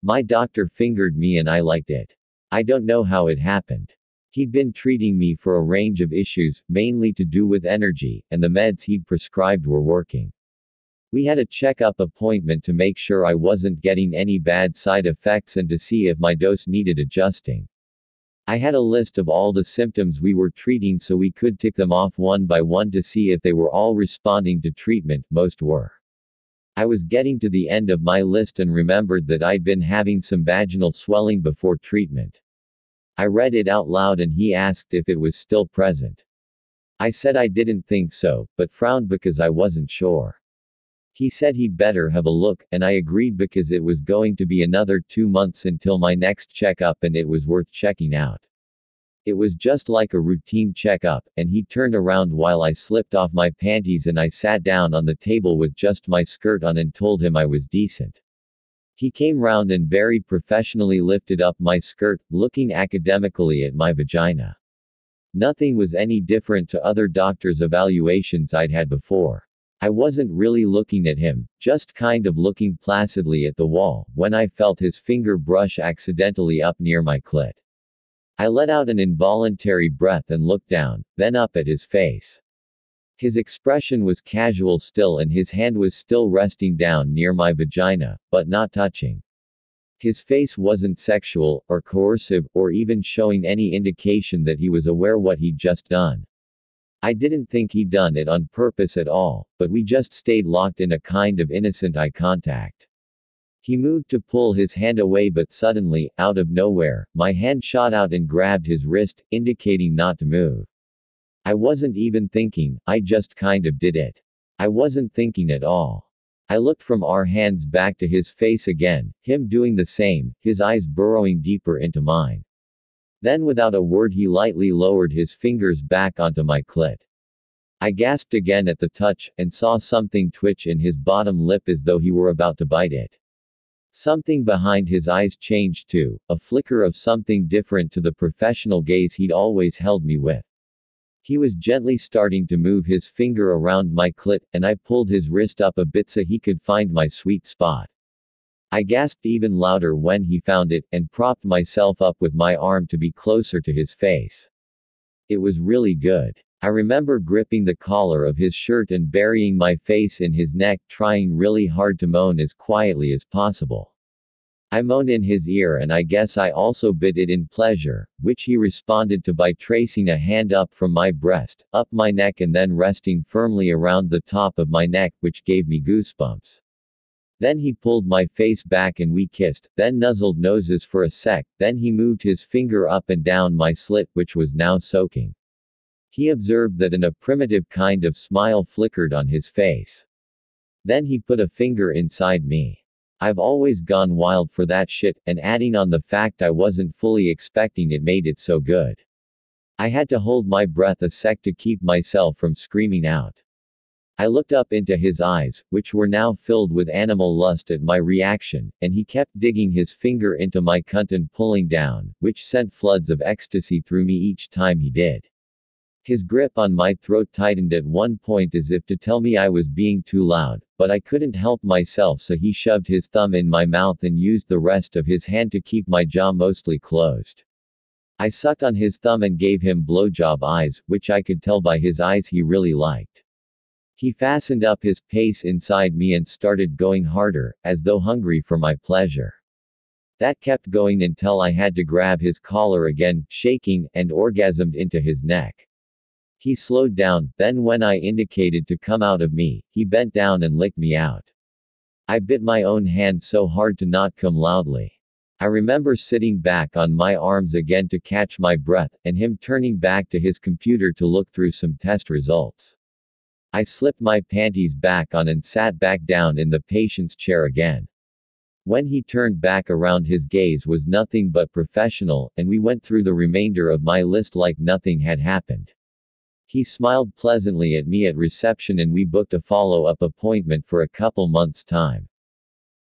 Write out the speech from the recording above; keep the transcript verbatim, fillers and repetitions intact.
My doctor fingered me and I liked it. I don't know how it happened. He'd been treating me for a range of issues, mainly to do with energy, and the meds he'd prescribed were working. We had a checkup appointment to make sure I wasn't getting any bad side effects and to see if my dose needed adjusting. I had a list of all the symptoms we were treating so we could tick them off one by one to see if they were all responding to treatment. Most were. I was getting to the end of my list and remembered that I'd been having some vaginal swelling before treatment. I read it out loud and he asked if it was still present. I said I didn't think so, but frowned because I wasn't sure. He said he'd better have a look, and I agreed because it was going to be another two months until my next checkup and it was worth checking out. It was just like a routine checkup, and he turned around while I slipped off my panties and I sat down on the table with just my skirt on and told him I was decent. He came round and very professionally lifted up my skirt, looking academically at my vagina. Nothing was any different to other doctors' evaluations I'd had before. I wasn't really looking at him, just kind of looking placidly at the wall, when I felt his finger brush accidentally up near my clit. I let out an involuntary breath and looked down, then up at his face. His expression was casual still and his hand was still resting down near my vagina, but not touching. His face wasn't sexual, or coercive, or even showing any indication that he was aware what he'd just done. I didn't think he'd done it on purpose at all, but we just stayed locked in a kind of innocent eye contact. He moved to pull his hand away but suddenly, out of nowhere, my hand shot out and grabbed his wrist, indicating not to move. I wasn't even thinking, I just kind of did it. I wasn't thinking at all. I looked from our hands back to his face again, him doing the same, his eyes burrowing deeper into mine. Then without a word he lightly lowered his fingers back onto my clit. I gasped again at the touch, and saw something twitch in his bottom lip as though he were about to bite it. Something behind his eyes changed too, a flicker of something different to the professional gaze he'd always held me with. He was gently starting to move his finger around my clit, and I pulled his wrist up a bit so he could find my sweet spot. I gasped even louder when he found it, and propped myself up with my arm to be closer to his face. It was really good. I remember gripping the collar of his shirt and burying my face in his neck, trying really hard to moan as quietly as possible. I moaned in his ear and I guess I also bit it in pleasure, which he responded to by tracing a hand up from my breast, up my neck and then resting firmly around the top of my neck, which gave me goosebumps. Then he pulled my face back and we kissed, then nuzzled noses for a sec, then he moved his finger up and down my slit, which was now soaking. He observed that and a primitive kind of smile flickered on his face. Then he put a finger inside me. I've always gone wild for that shit, and adding on the fact I wasn't fully expecting it made it so good. I had to hold my breath a sec to keep myself from screaming out. I looked up into his eyes, which were now filled with animal lust at my reaction, and he kept digging his finger into my cunt and pulling down, which sent floods of ecstasy through me each time he did. His grip on my throat tightened at one point as if to tell me I was being too loud, but I couldn't help myself, so he shoved his thumb in my mouth and used the rest of his hand to keep my jaw mostly closed. I sucked on his thumb and gave him blowjob eyes, which I could tell by his eyes he really liked. He fastened up his pace inside me and started going harder, as though hungry for my pleasure. That kept going until I had to grab his collar again, shaking, and orgasmed into his neck. He slowed down, then when I indicated to come out of me, he bent down and licked me out. I bit my own hand so hard to not come loudly. I remember sitting back on my arms again to catch my breath, and him turning back to his computer to look through some test results. I slipped my panties back on and sat back down in the patient's chair again. When he turned back around, his gaze was nothing but professional, and we went through the remainder of my list like nothing had happened. He smiled pleasantly at me at reception and we booked a follow-up appointment for a couple months' time.